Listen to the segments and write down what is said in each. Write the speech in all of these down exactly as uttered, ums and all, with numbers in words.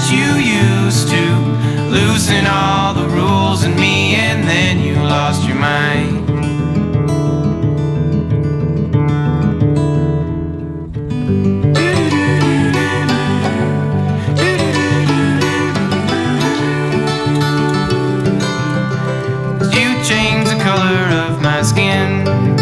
you used to loosen all the rules in me, and then you lost your mind. You changed the color of my skin.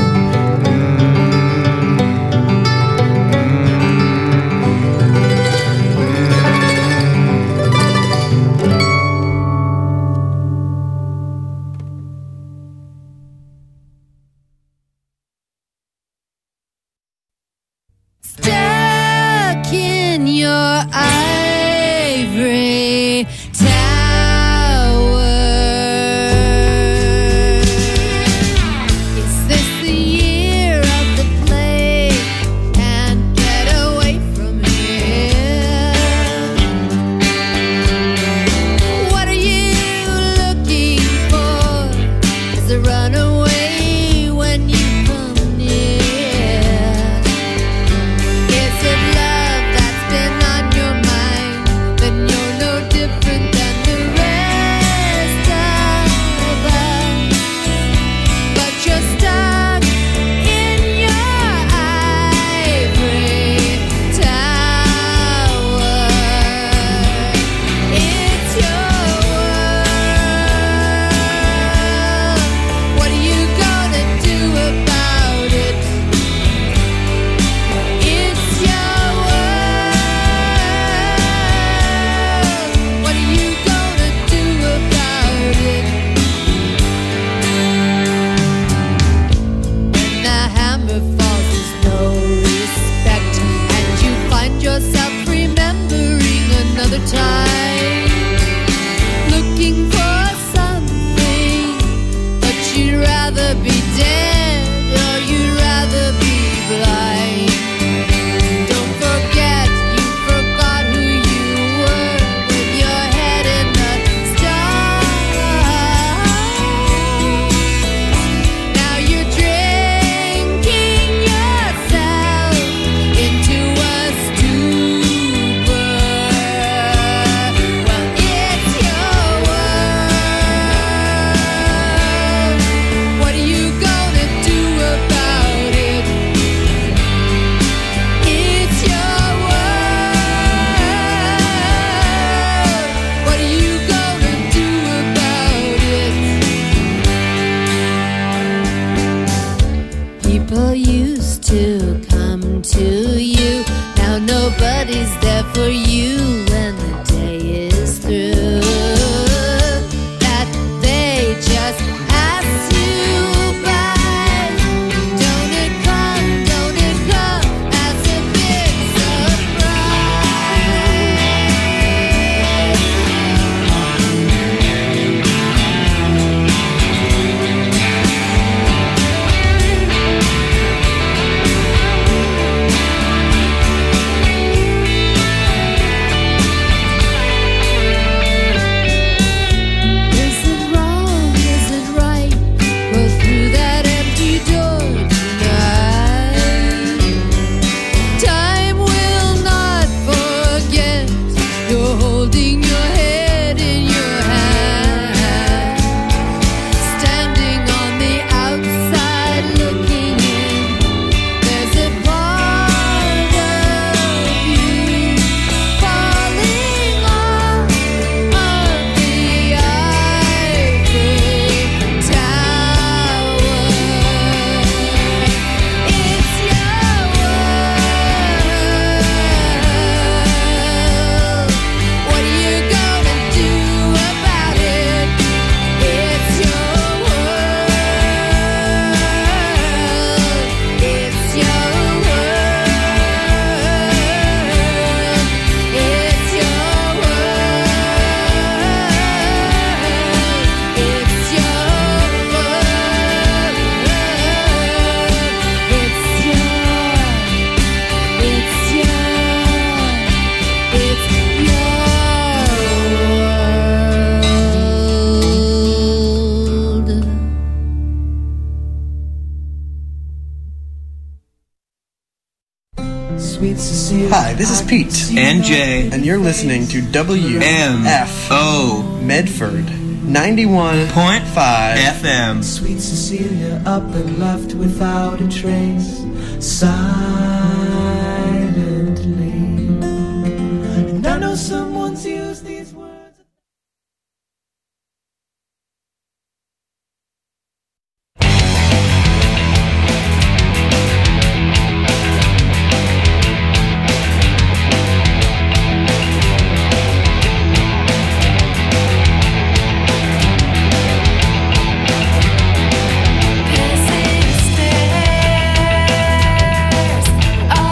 Stuck in your ivory tower. Is this the year of the plague? Can't get away from here. What are you looking for? Is a runaway when you come near? Is it love that's been on your mind? Then you're no different than the rest of us. But you're stuck in your ivory tower. It's your world. What are you gonna do about it? It's your world. What are you gonna do about it? When the hammer falls, there's no respect, and you find yourself remembering another time, looking for something, but you'd rather be dead or you'd rather be blind. Don't forget you forgot who you were with your head in the stars. Now you're drinking yourself into a stupor. Well, it's your world. What are you gonna do about it? It's your world. What are you gonna do about it? People used to come to you. Now nobody's there for you when the day is through. That they just pass you by. Don't it come, don't it come as a big surprise? Hi, this is Pete. And Jay. And you're listening to W M F O Medford ninety-one point five F M. Sweet Cecilia up and left without a trace, silently. And I know someone's used these words. Stairs, oh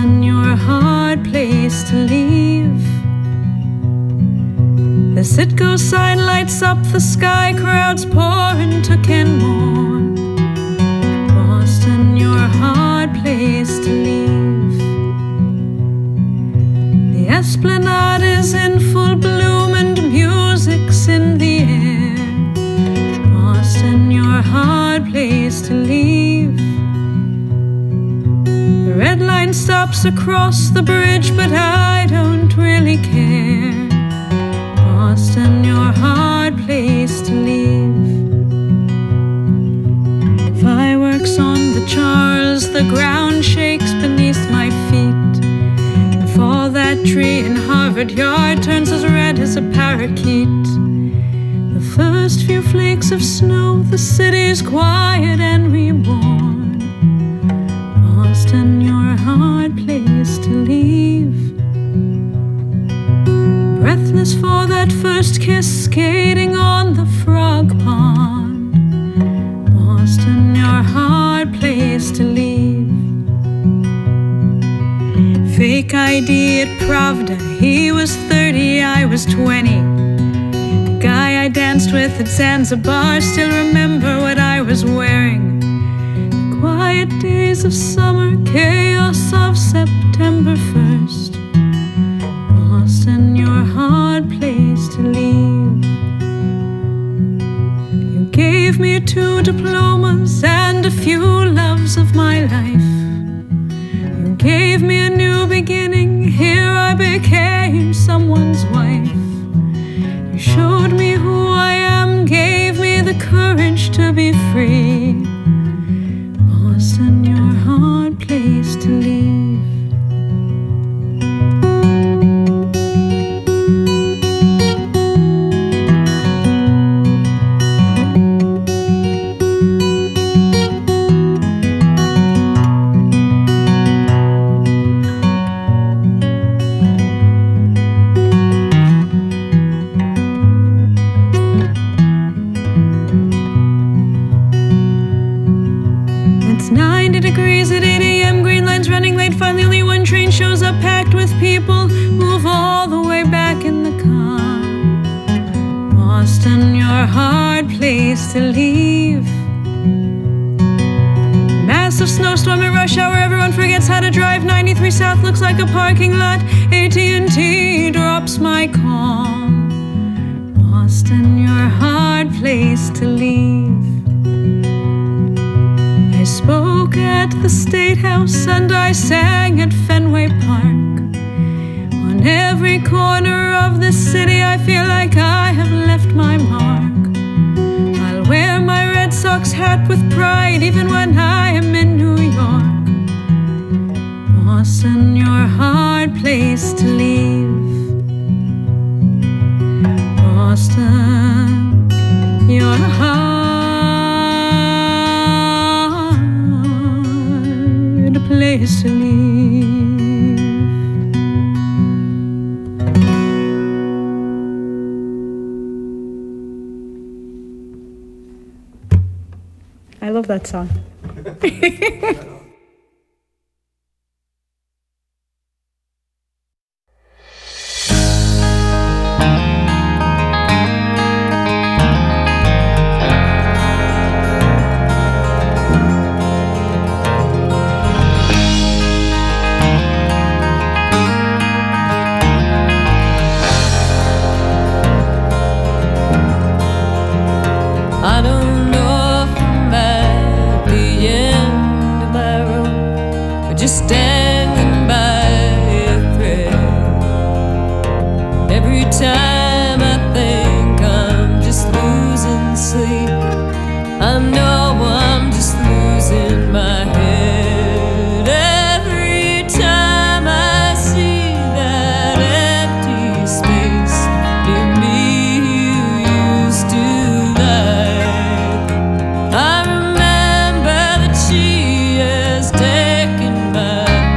Boston, you're a hard place to leave. The Citgo sign lights up the sky, crowds pour into Kenmore. Boston, you're a hard place to leave. The Esplanade is in full bloom and music's in the air. Boston, you're a hard place to leave. The red line stops across the bridge, but I don't really care. Boston, you're a hard place to leave. Fireworks on the Charles, the ground shakes beneath my feet. And for that tree in Harvard Yard turns as red as a parakeet. The first few flakes of snow, the city's quiet and reborn. Boston, you're a hard place to leave. Breathless for that first kiss, skating on the frog pond. Boston, you're a hard place to leave. Fake I D at Pravda, he was thirty, I was twenty. The guy I danced with at Zanzibar still remember what I was wearing. The quiet days of summer, chaos of September first. Boston, you're a hard place to leave. You gave me two diplomas and a few loves of my life. You gave me a new beginning, here I became someone's wife. You showed me who I am, gave me the courage to be free. Boston, you're a hard place to leave. Degrees at eight A M, green lines running late. Finally only one train shows up packed with people. Move all the way back in the car. Boston, you're a hard place to leave. Massive snowstorm at rush hour, everyone forgets how to drive. ninety-three South looks like a parking lot. A T and T drops my call. Boston, you're a hard place to leave. I spoke at the State House and I sang at Fenway Park. On every corner of the city I feel like I have left my mark. I'll wear my Red Sox hat with pride even when I am in New York. Boston, you're a hard place to leave. Boston, you're a hard place to leave. I love that song. I don't know if I'm at the end of my rope or just standing by a thread. Every time I think I'm just losing sleep, I know I'm just losing my head. Every time I see that empty space near me you used to like, I remember that she has taken my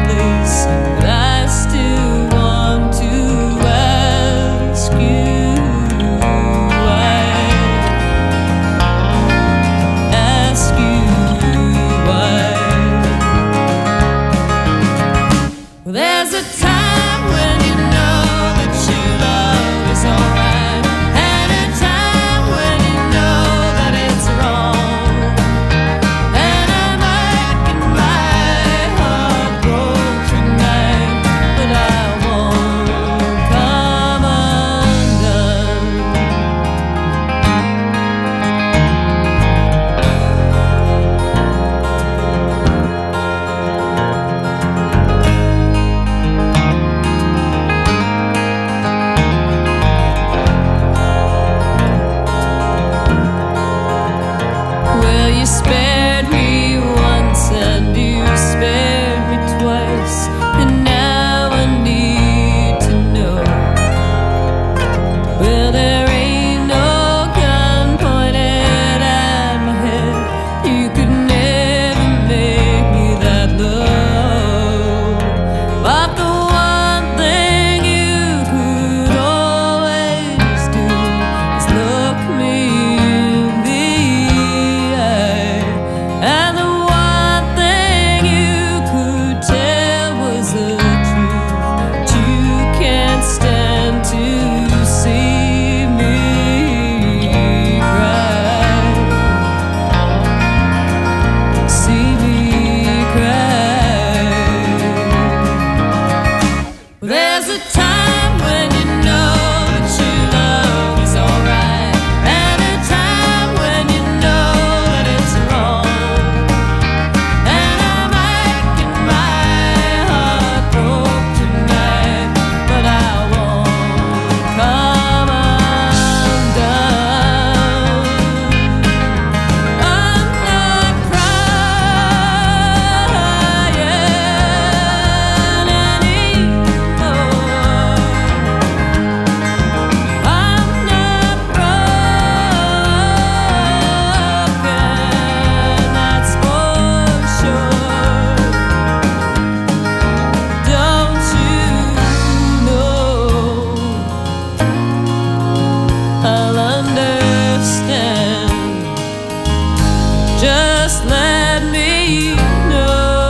let me know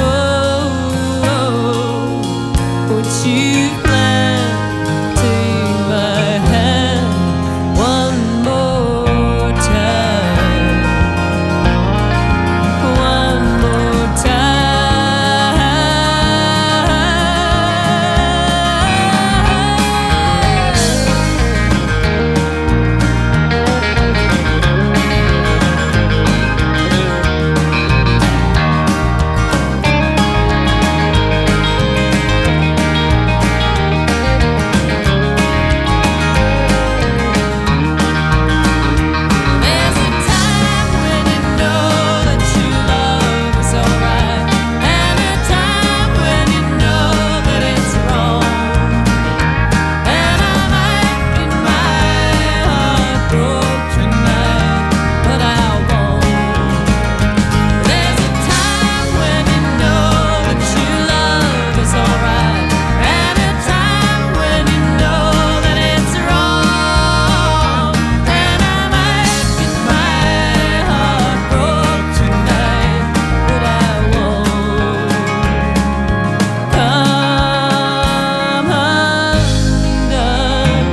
what you plan. Take my hand one more time, one more There's a time when you know that your love is alright, and a time when you know that it's wrong. And I might get my heart broke tonight, but I won't. There's a time when you know that your love is alright, and a time when you know that it's wrong. And I might get my heart broke tonight, but I won't. Come undone.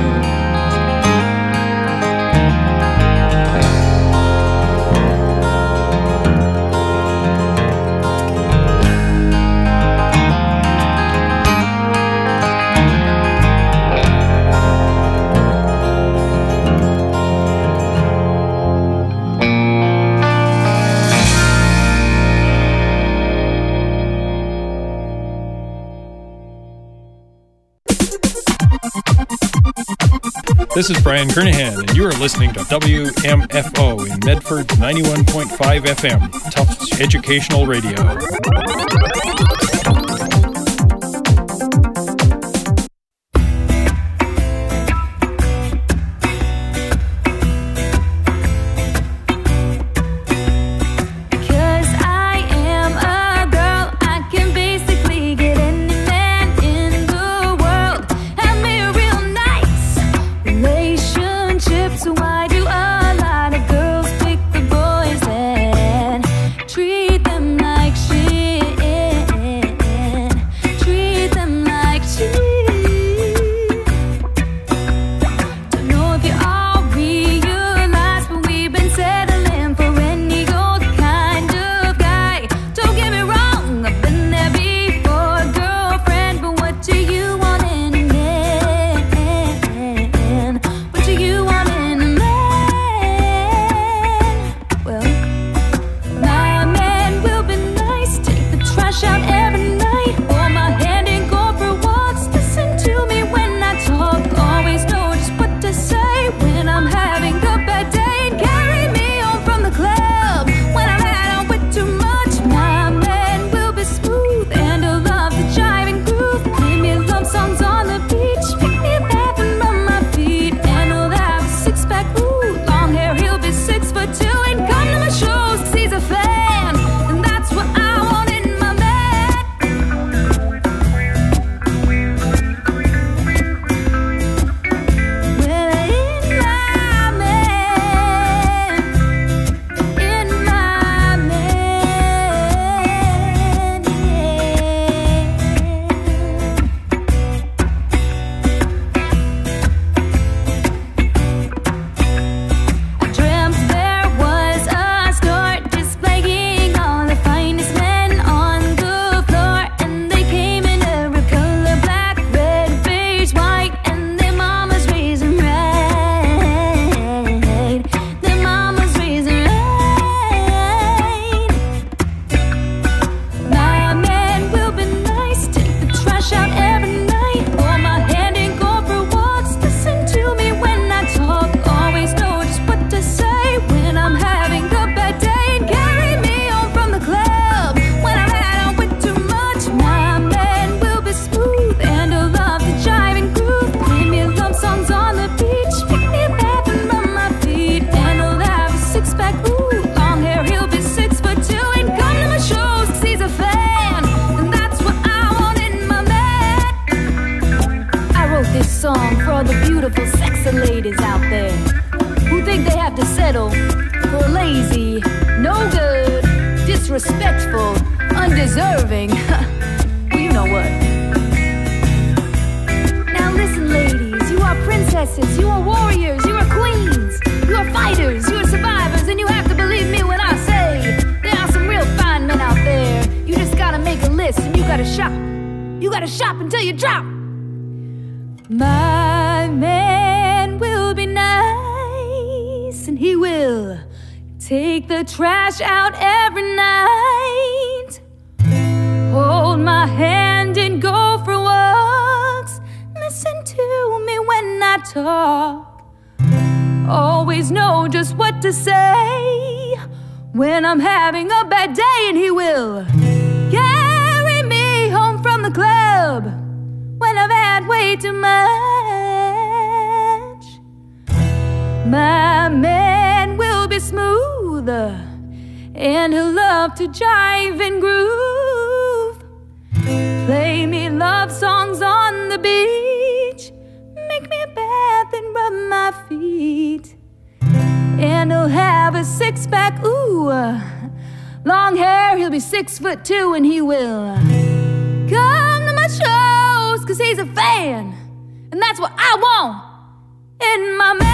This is Brian Kernahan, and you are listening to W M F O in Medford ninety-one point five F M, Tufts Educational Radio. Because I am a girl, I can basically get any man in the world. Have me a real nice relationship. So why do a lot of girls pick the boys and treat them like shit? disrespectful, undeserving. Well, you know what? Now listen, ladies, you are princesses, you are warriors, you are queens, you are fighters, you are survivors, and you have to believe me when I say there are some real fine men out there. You just gotta make a list and you gotta shop. You gotta shop until you drop. My man will be nice, and he will take the trash out every night. Hold my hand and go for walks. Listen to me when I talk. Always know just what to say when I'm having a bad day, and he will carry me home from the club when I've had way too much. My man will be smooth, and he'll love to jive and groove. Play me love songs on the beach, make me a bath and rub my feet. And he'll have a six-pack, ooh, long hair, he'll be six foot two, and he will come to my shows, cause he's a fan, and that's what I want in my man.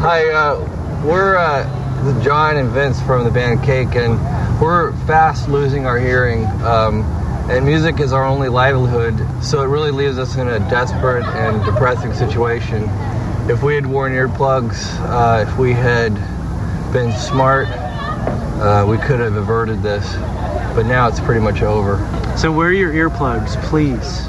Hi, uh, we're uh, John and Vince from the band Cake, and we're fast losing our hearing. Um, and music is our only livelihood, so it really leaves us in a desperate and depressing situation. If we had worn earplugs, uh, if we had been smart, uh, we could have averted this. But now it's pretty much over. So wear your earplugs, please.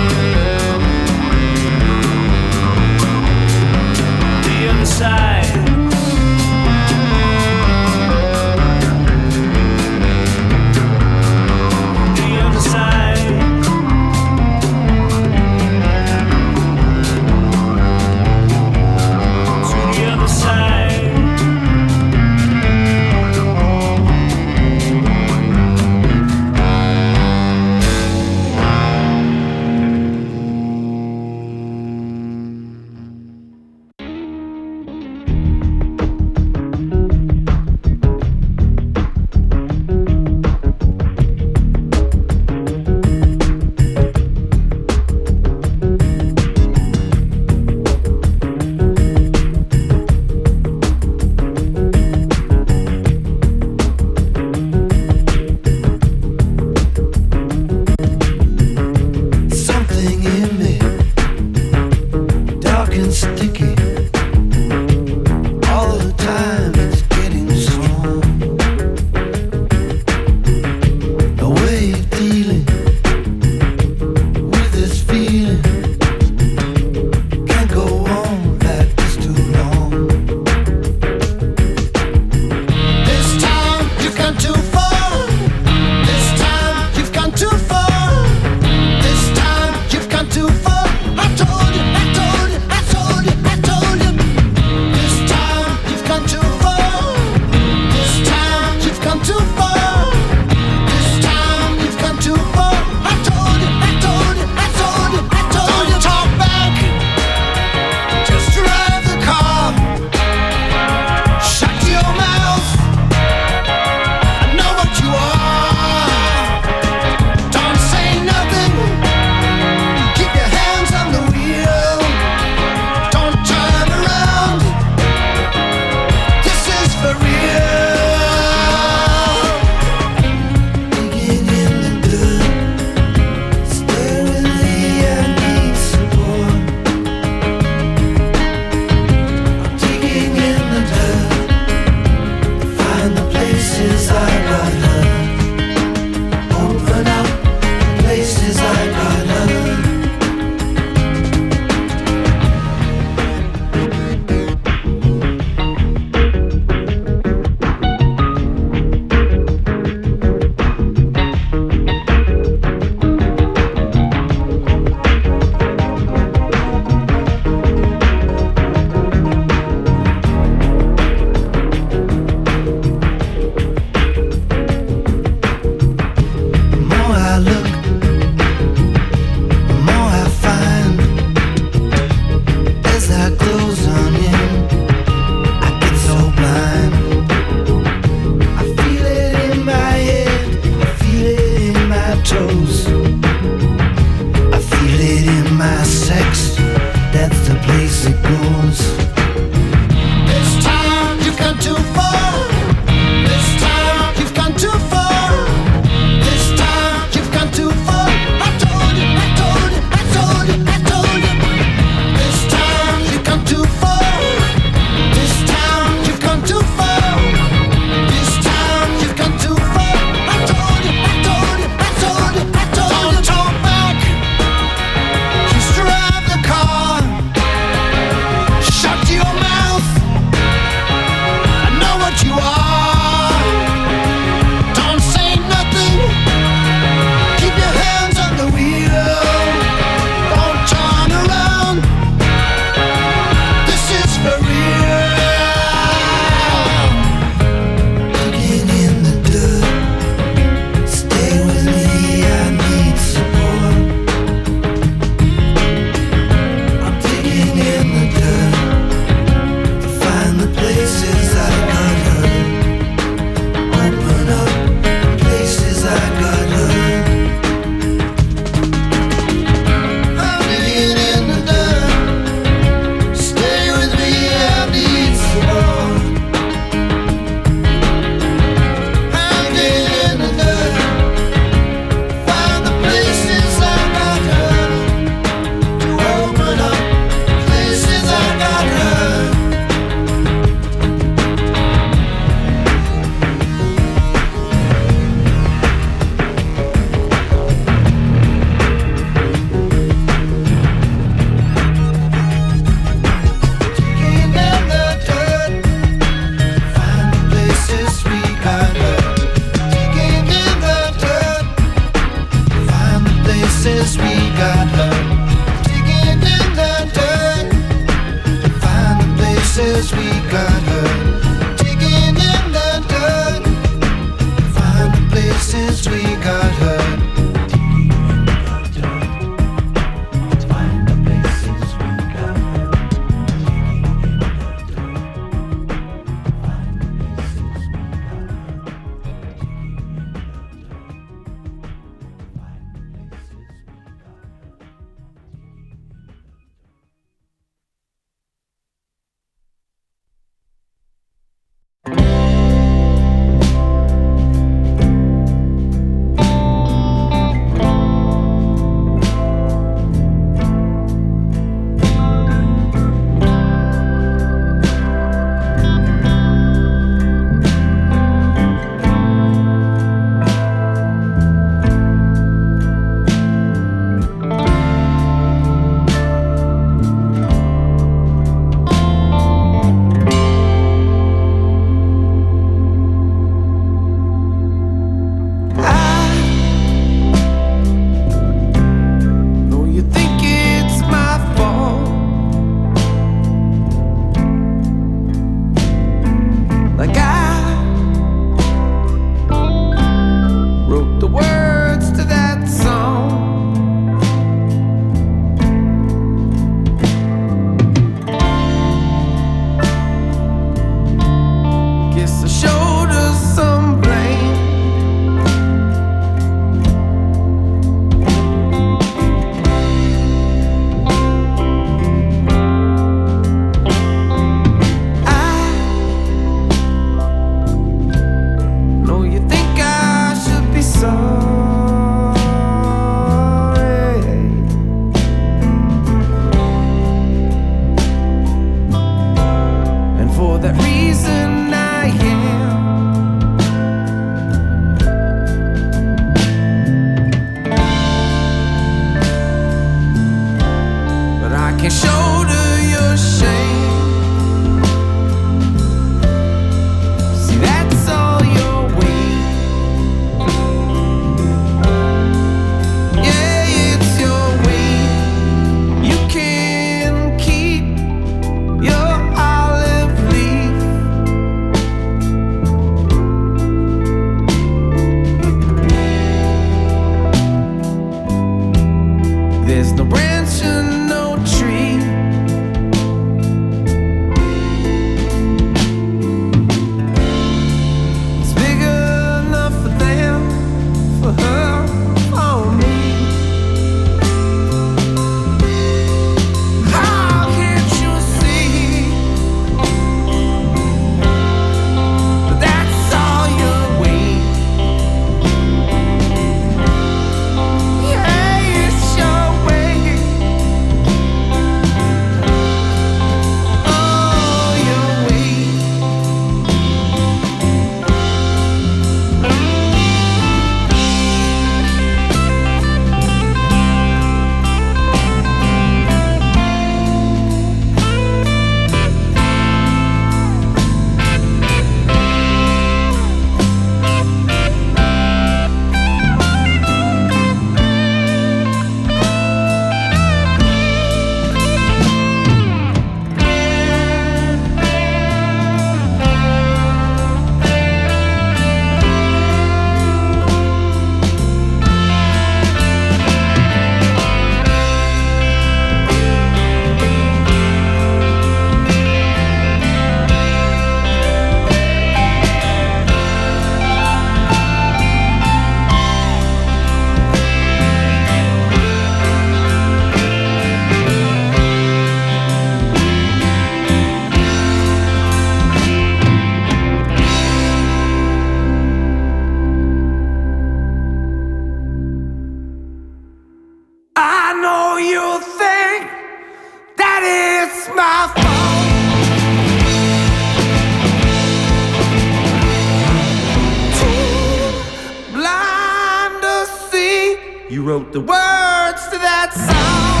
You wrote the words to that song.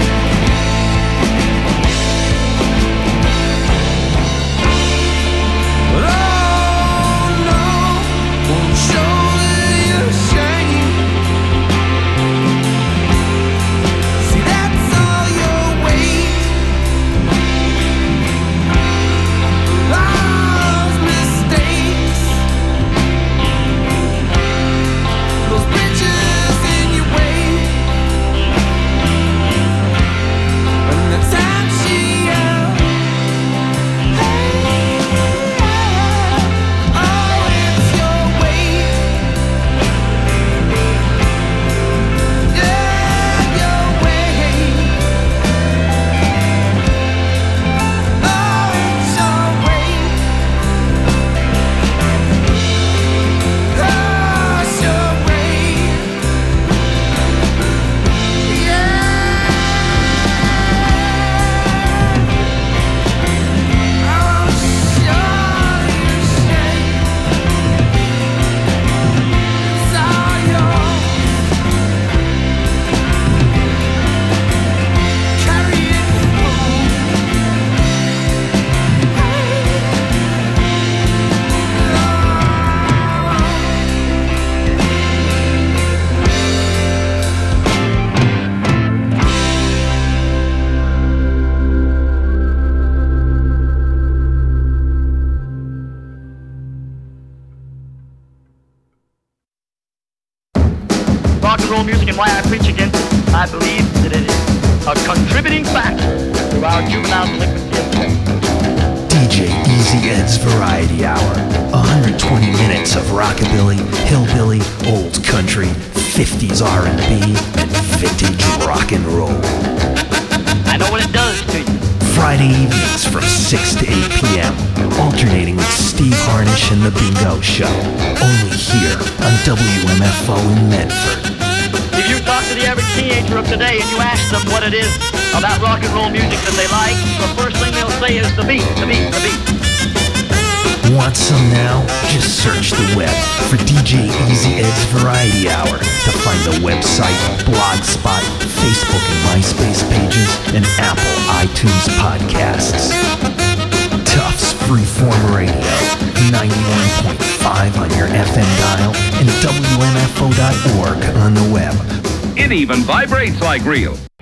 But oh no, won't shoulder your shame. See, that's all your weight. Love's mistakes, those bitches in your way. And the time she yelled, hey, oh, it's your weight. Yeah, your weight. Oh, it's your weight. Oh, it's your weight. Rock and roll music and why I preach against it. I believe that it is a contributing factor to our juvenile delinquency. D J Easy Ed's Variety Hour. one hundred twenty minutes of rockabilly, hillbilly, old country, fifties R and B, and vintage rock and roll. I know what it does to you. Friday evenings from six to eight p.m. Alternating with Steve Harnish and The Bingo Show. Only here on W M F O in Medford. If you talk to the average teenager of today and you ask them what it is about rock and roll music that they like, the first thing they'll say is the beat, the beat, the beat. Want some now? Just search the web for D J Easy Ed's Variety Hour to find the website, Blogspot, Facebook and MySpace pages, and Apple iTunes podcasts. Tufts Freeform Radio, ninety-one point five on your F M dial, and W M F O dot org on the web. It even vibrates like real.